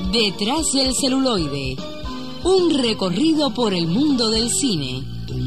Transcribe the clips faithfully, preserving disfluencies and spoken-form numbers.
Detrás del celuloide, un recorrido por el mundo del cine.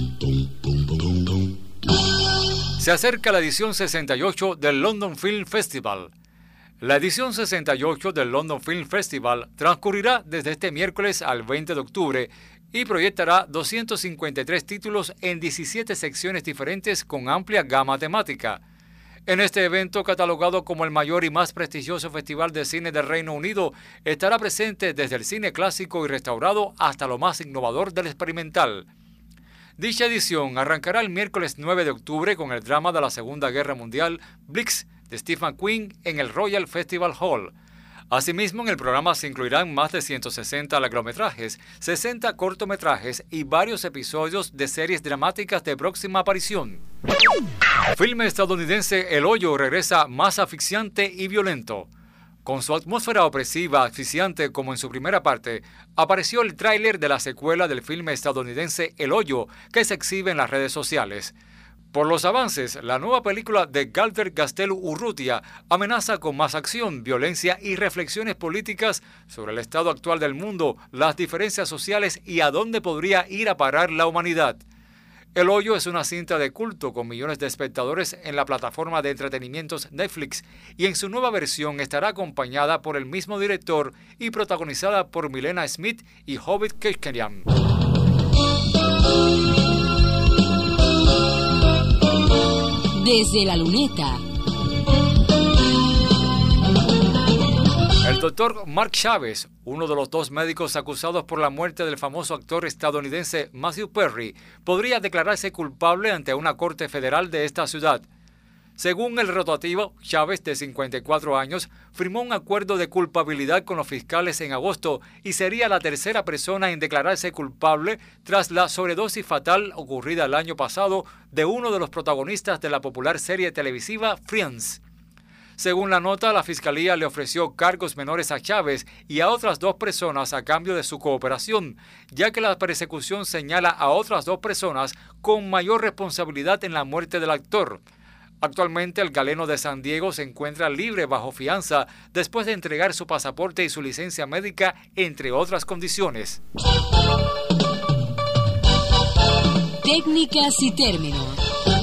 Se acerca la edición sesenta y ocho del London Film Festival. La edición sesenta y ocho del London Film Festival transcurrirá desde este miércoles al veinte de octubre y proyectará doscientos cincuenta y tres títulos en diecisiete secciones diferentes con amplia gama temática. En este evento, catalogado como el mayor y más prestigioso festival de cine del Reino Unido, estará presente desde el cine clásico y restaurado hasta lo más innovador del experimental. Dicha edición arrancará el miércoles nueve de octubre con el drama de la Segunda Guerra Mundial, Blitz, de Steve McQueen, en el Royal Festival Hall. Asimismo, en el programa se incluirán más de ciento sesenta largometrajes, sesenta cortometrajes y varios episodios de series dramáticas de próxima aparición. Filme estadounidense El Hoyo regresa más asfixiante y violento. Con su atmósfera opresiva, asfixiante como en su primera parte, apareció el tráiler de la secuela del filme estadounidense El Hoyo, que se exhibe en las redes sociales. Por los avances, la nueva película de Galder Gastelu Urrutia amenaza con más acción, violencia y reflexiones políticas sobre el estado actual del mundo, las diferencias sociales y a dónde podría ir a parar la humanidad. El Hoyo es una cinta de culto con millones de espectadores en la plataforma de entretenimientos Netflix y en su nueva versión estará acompañada por el mismo director y protagonizada por Milena Smith y Hobbit Kekerian. Desde la luneta. El doctor Mark Chavez, uno de los dos médicos acusados por la muerte del famoso actor estadounidense Matthew Perry, podría declararse culpable ante una corte federal de esta ciudad. Según el rotativo, Chávez, de cincuenta y cuatro años, firmó un acuerdo de culpabilidad con los fiscales en agosto y sería la tercera persona en declararse culpable tras la sobredosis fatal ocurrida el año pasado de uno de los protagonistas de la popular serie televisiva Friends. Según la nota, la fiscalía le ofreció cargos menores a Chávez y a otras dos personas a cambio de su cooperación, ya que la persecución señala a otras dos personas con mayor responsabilidad en la muerte del actor. Actualmente, el galeno de San Diego se encuentra libre bajo fianza después de entregar su pasaporte y su licencia médica, entre otras condiciones. Técnicas y términos.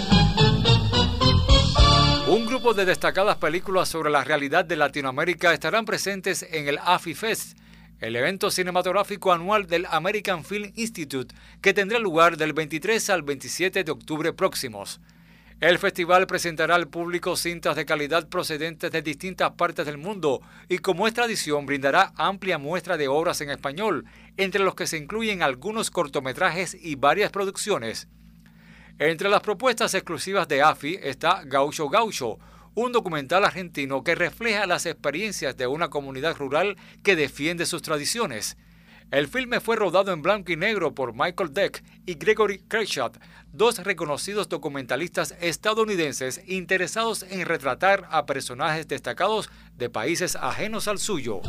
Un grupo de destacadas películas sobre la realidad de Latinoamérica estarán presentes en el AFIFest, el evento cinematográfico anual del American Film Institute, que tendrá lugar del veintitrés al veintisiete de octubre próximos. El festival presentará al público cintas de calidad procedentes de distintas partes del mundo y, como es tradición, brindará amplia muestra de obras en español, entre los que se incluyen algunos cortometrajes y varias producciones. Entre las propuestas exclusivas de A F I está Gaucho Gaucho, un documental argentino que refleja las experiencias de una comunidad rural que defiende sus tradiciones. El filme fue rodado en blanco y negro por Michael Deck y Gregory Kirchhoff, dos reconocidos documentalistas estadounidenses interesados en retratar a personajes destacados de países ajenos al suyo.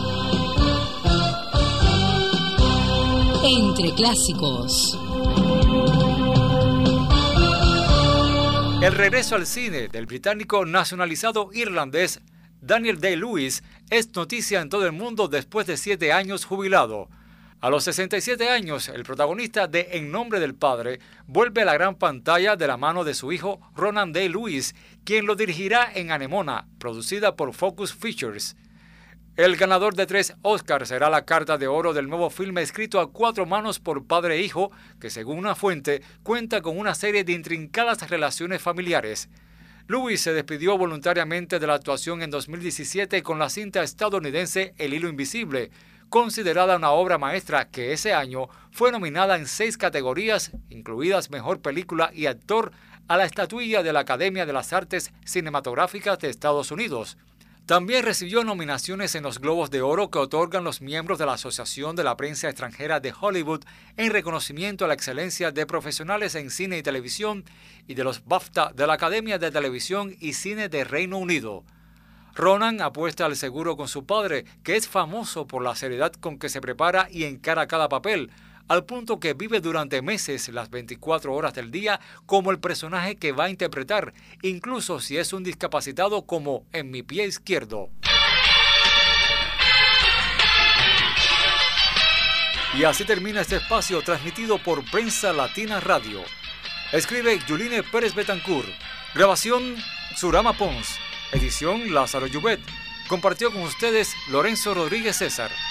Entre clásicos. El regreso al cine del británico nacionalizado irlandés Daniel Day-Lewis es noticia en todo el mundo después de siete años jubilado. A los sesenta y siete años, el protagonista de En nombre del padre vuelve a la gran pantalla de la mano de su hijo Ronan Day-Lewis, quien lo dirigirá en Anemona, producida por Focus Features. El ganador de tres Oscars será la carta de oro del nuevo filme escrito a cuatro manos por padre e hijo, que según una fuente cuenta con una serie de intrincadas relaciones familiares. Lewis se despidió voluntariamente de la actuación en dos mil diecisiete con la cinta estadounidense El hilo invisible, considerada una obra maestra que ese año fue nominada en seis categorías, incluidas Mejor Película y Actor, a la estatuilla de la Academia de las Artes Cinematográficas de Estados Unidos. También recibió nominaciones en los Globos de Oro que otorgan los miembros de la Asociación de la Prensa Extranjera de Hollywood en reconocimiento a la excelencia de profesionales en cine y televisión y de los BAFTA de la Academia de Televisión y Cine de Reino Unido. Ronan apuesta al seguro con su padre, que es famoso por la seriedad con que se prepara y encara cada papel, al punto que vive durante meses las veinticuatro horas del día como el personaje que va a interpretar, incluso si es un discapacitado como en Mi pie izquierdo. Y así termina este espacio transmitido por Prensa Latina Radio. Escribe Yuline Pérez Betancourt. Grabación Surama Pons. Edición Lázaro Llubet. Compartió con ustedes Lorenzo Rodríguez César.